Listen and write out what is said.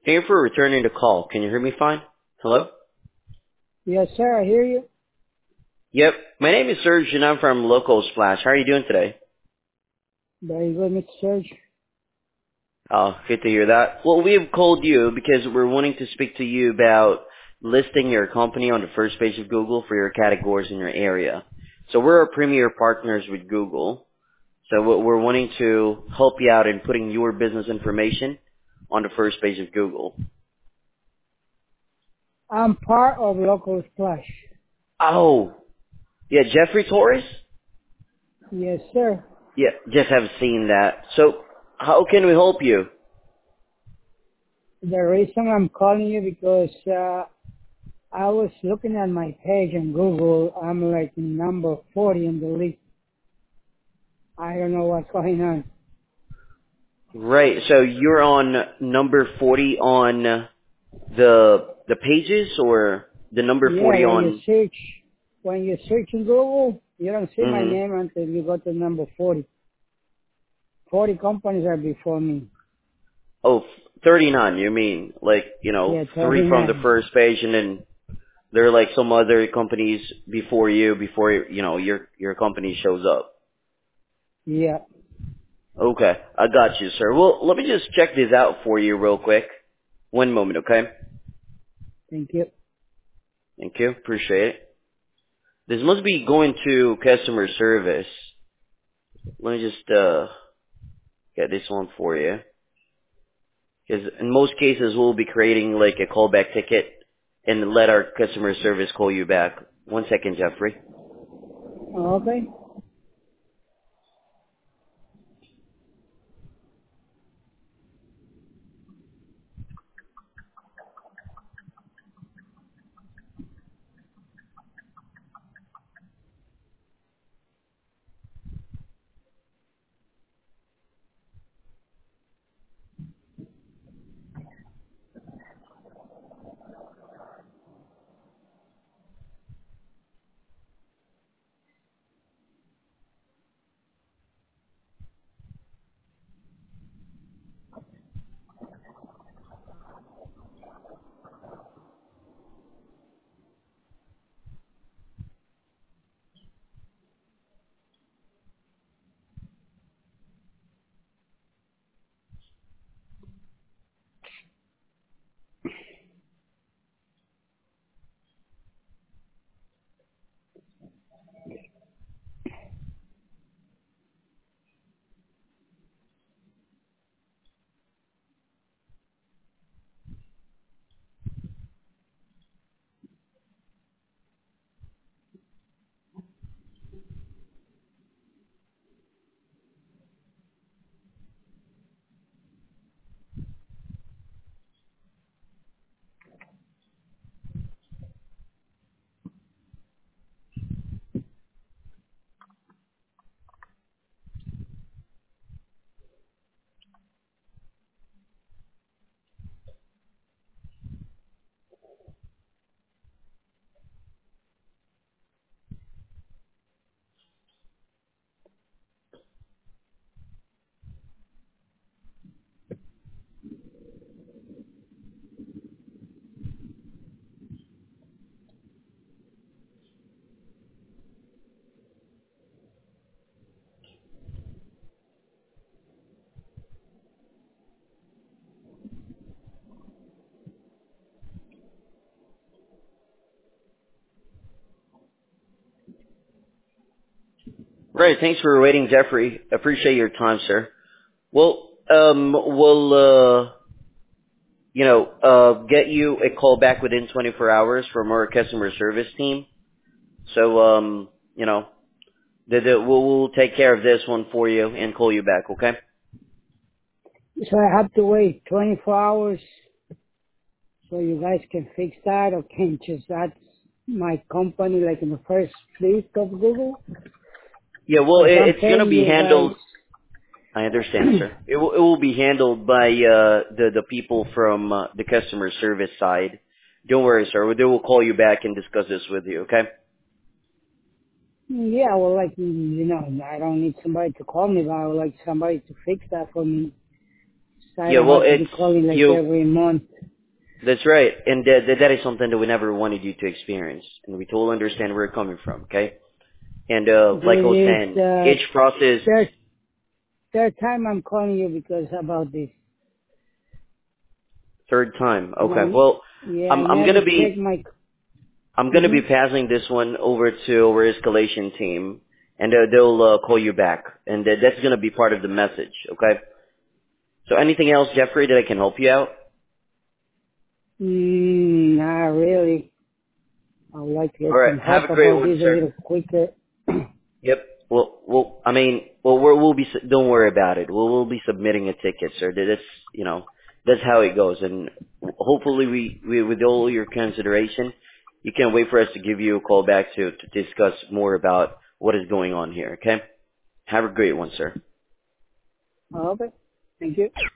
Thank you for returning the call. Can you hear me fine? Hello? Yes, sir. I hear you. Yep. My name is Serge and I'm from Local Splash. How are you doing today? Very good, Mr. Serge. Oh, good to hear that. Well, we have called you because we're wanting to speak to you about listing your company on the first page of Google for your categories in your area. So we're a premier partners with Google. So we're wanting to help you out in putting your business information on the first page of Google. I'm part of Local Splash. Oh, yeah, Jeffrey Torres? Yes, sir. Yeah, just have seen that. So how can we help you? The reason I'm calling you because I was looking at my page on Google. I'm like number 40 on the list. I don't know what's going on. Right. So you're on number 40 on the pages or the number Yeah, 40 on when you search in Google, you don't see my mhm. name until you go to number 40. 40 companies are before me. Oh, 39, you mean like, Yeah, 3 from the 39. first page and then there are like some other companies before you before your company shows up. Yeah, Okay. I got you, sir. Well, let me just check this out for you real quick. One moment, okay? thank you. Thank you. Appreciate it. This must be going to customer service. Let me just get this one for you. Because in most cases, we'll be creating like a callback ticket and let our customer service call you back. One second, Jeffrey. Okay. Right. Thanks for waiting, Jeffrey. Appreciate your time, sir. Well, we'll get you a call back within 24 hours from our customer service team. So we'll take care of this one for you and call you back. Okay? So I have to wait 24 hours so you guys can fix that, or can just add my company like in the first list of Google? Yeah. Well, Because I'm it's gonna paying be you handled. guys. I understand, sir. It will be handled by the people from the customer service side. Don't worry, sir. They will call you back and discuss this with you. Okay? Yeah, well, like, I don't need somebody to call me, but I would like somebody to fix that for me. So I Yeah. don't Well, have to be it's calling like you. every month. That's right, and that is something that we never wanted you to experience, and we totally understand where you're coming from. Okay, and like I was This is saying, each process. third time I'm calling you because about this. Third time. And Okay. Well, yeah, I I'm never gonna be checked my. I'm gonna Mm-hmm. be passing this one over to our escalation team, and they'll call you back, and that's gonna be part of the message. Okay. So anything else, Jeffrey, that I can help you out? Not really. I would like to get All right. some Have help a great about one, this a sir. little quicker. Yep. I mean, we'll be. Don't worry about it. We'll be submitting a ticket, sir. That's that's how it goes. And hopefully, we with all your consideration, you can wait for us to give you a call back to discuss more about what is going on here. Okay. Have a great one, sir. Okay. Thank you.